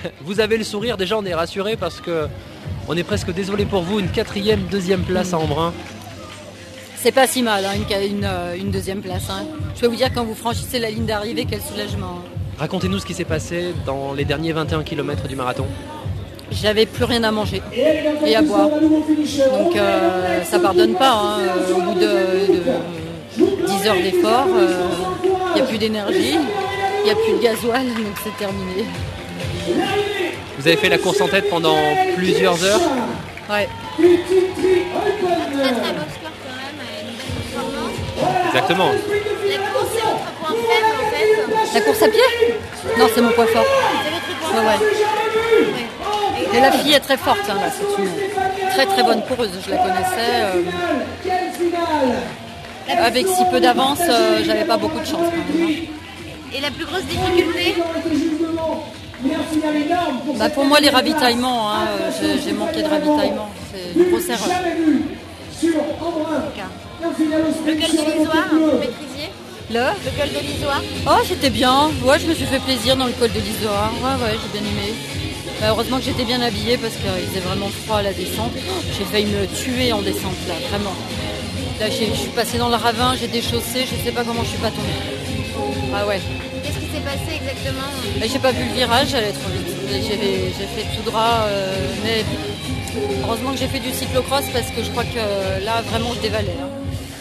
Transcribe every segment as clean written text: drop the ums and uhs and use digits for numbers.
Vous avez le sourire, déjà on est rassuré parce que on est presque désolé pour vous. Une 4e, 2e place à Embrun. C'est pas si mal, hein, une 2e place. Hein. Je peux vous dire, quand vous franchissez la ligne d'arrivée, quel soulagement. Hein. Racontez-nous ce qui s'est passé dans les derniers 21 km du marathon. J'avais plus rien à manger et à boire. Donc ça pardonne pas. Hein. Au bout de 10 heures d'effort, il n'y a plus d'énergie, il n'y a plus de gasoil, donc c'est terminé. Vous avez fait la course en tête pendant plusieurs heures. Ouais. Très très beau score quand même, une belle performance. Exactement. La course c'est votre point faible en fait. La course à pied ? Non, c'est mon point fort. C'est votre point Ouais. faible. Ouais. Et la fille est très forte, hein, là. C'est une très très bonne coureuse, je la connaissais. Avec si peu d'avance, j'avais pas beaucoup de chance quand même. Et la plus grosse difficulté? Bah pour moi, les ravitaillements, hein, j'ai manqué de ravitaillement. C'est une grosse erreur. Le col de l'Isoire, vous maîtrisiez? Le col de l'Isoire? Oh, j'étais bien. Ouais, je me suis fait plaisir dans le col de l'Isoire. Ouais, j'ai bien aimé. Bah, heureusement que j'étais bien habillée parce qu'il faisait vraiment froid à la descente. J'ai failli me tuer en descente, là, vraiment. Là, je suis passée dans le ravin, j'ai déchaussé, je sais pas comment je suis pas tombée. Ah ouais. Qu'est-ce qui s'est passé exactement? J'ai pas vu le virage, j'allais trop vite. J'ai fait tout droit, mais heureusement que j'ai fait du cyclocross parce que je crois que là, vraiment, je dévalais. Hein.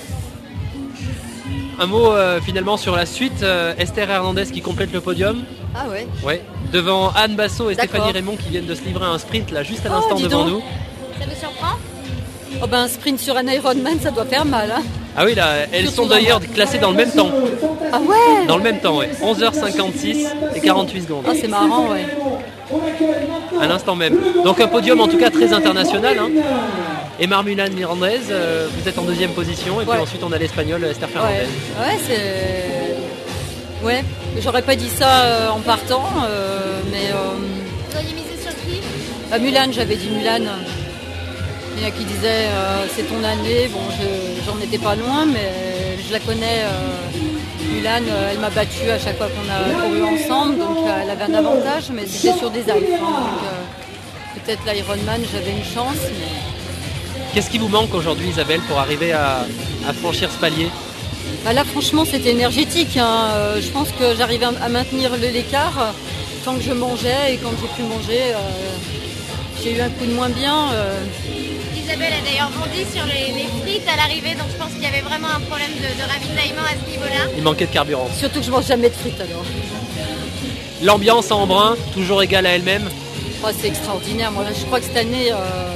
Un mot finalement sur la suite. Esther Hernandez qui complète le podium. Ah ouais. Ouais. Devant Anne Bassot et D'accord. Stéphanie Raymond qui viennent de se livrer à un sprint là juste à l'instant dis devant donc. nous. Ça vous surprend? Oh ben un sprint sur un Ironman, ça doit faire mal. Hein. Ah oui, là, elles Surtout sont d'ailleurs classées dans le même temps. Ah ouais. Dans le même temps, ouais. 11h56 et 48 secondes. Ah c'est marrant, ouais. À l'instant même. Donc un podium en tout cas très international. Hein. Et Marmulan Mirandez, vous êtes en 2e position. Et puis Ouais. ensuite on a l'Espagnol Esther Fernandez. Ouais, c'est... Ouais, j'aurais pas dit ça en partant, mais... Vous auriez misé sur qui? À Mulan, j'avais dit Mulan. Il y en a qui disaient c'est ton année. Bon, j'en étais pas loin, mais je la connais. Mulan, elle m'a battue à chaque fois qu'on a couru ensemble, donc elle avait un avantage, mais c'était sur des Alpes. Hein, donc peut-être l'Ironman, j'avais une chance. Mais... Qu'est-ce qui vous manque aujourd'hui, Isabelle, pour arriver à franchir ce palier? Bah là, franchement, c'était énergétique. Hein. Je pense que j'arrivais à maintenir l'écart tant que je mangeais, et quand j'ai pu manger, j'ai eu un coup de moins bien. Isabelle a d'ailleurs bondi sur les frites à l'arrivée, donc je pense qu'il y avait vraiment un problème de ravitaillement à ce niveau-là. Il manquait de carburant. Surtout que je mange jamais de frites alors. L'ambiance à Embrun, toujours égale à elle-même. Oh, c'est extraordinaire. Moi, je crois que cette année,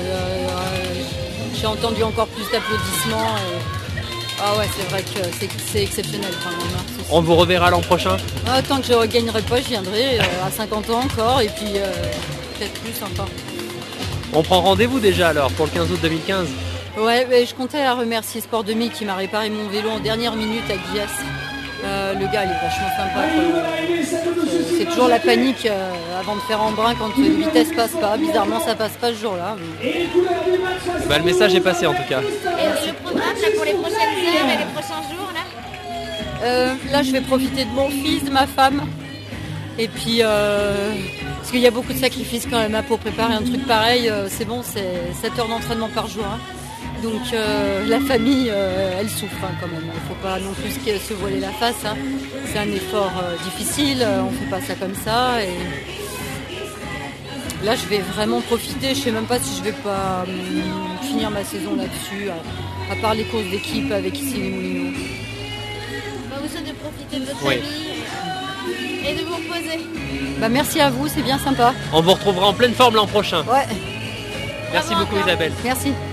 j'ai entendu encore plus d'applaudissements. Ah ouais, c'est vrai que c'est exceptionnel quand même. Hein. On vous reverra l'an prochain. Ah, tant que je ne regagnerai pas, je viendrai à 50 ans encore et puis peut-être plus encore. On prend rendez-vous déjà alors pour le 15 août 2015. Ouais, mais je comptais remercier Sport 2000 qui m'a réparé mon vélo en dernière minute avec JS. Le gars, il est vachement sympa. C'est toujours la panique avant de faire Embrun quand une vitesse passe pas. Bizarrement, ça passe pas ce jour-là. Bah, le message est passé en tout cas. Et le programme là, pour les prochaines heures et les prochains jours là? Là, je vais profiter de mon fils, de ma femme. Et puis, parce qu'il y a beaucoup de sacrifices quand même hein, pour préparer un truc pareil. C'est bon, c'est 7 heures d'entraînement par jour. Hein. Donc la famille, elle souffre hein, quand même. Il ne faut pas non plus se voiler la face. Hein. C'est un effort difficile, on ne fait pas ça comme ça. Et là, je vais vraiment profiter. Je ne sais même pas si je ne vais pas finir ma saison là-dessus, à part les courses d'équipe avec ici les Moulineaux. On vous souhaite de profiter de votre Oui. famille et de vous reposer. Bah, merci à vous, c'est bien sympa. On vous retrouvera en pleine forme l'an prochain. Ouais, Merci beaucoup Isabelle. merci.